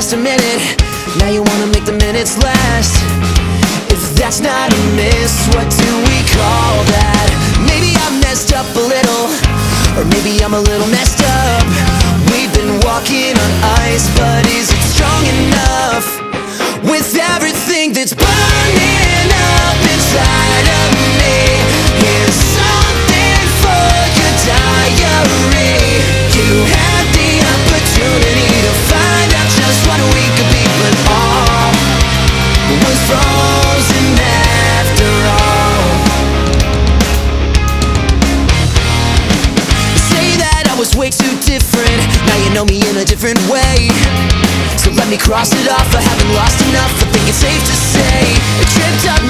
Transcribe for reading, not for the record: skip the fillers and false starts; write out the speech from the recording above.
last a minute, now you wanna make the minutes last. If that's not a miss, what do we call that? Maybe I messed up a little, or maybe I'm a little messed up. We've been walking on ice, but is it strong enough? With everything that's burning up inside of me, here's something for your diary. You had the opportunity to find out just what we could be, but all was frozen after all. You say that I was way too different, now you know me in a different way. So let me cross it off, I haven't lost enough, I think it's safe to say I tripped up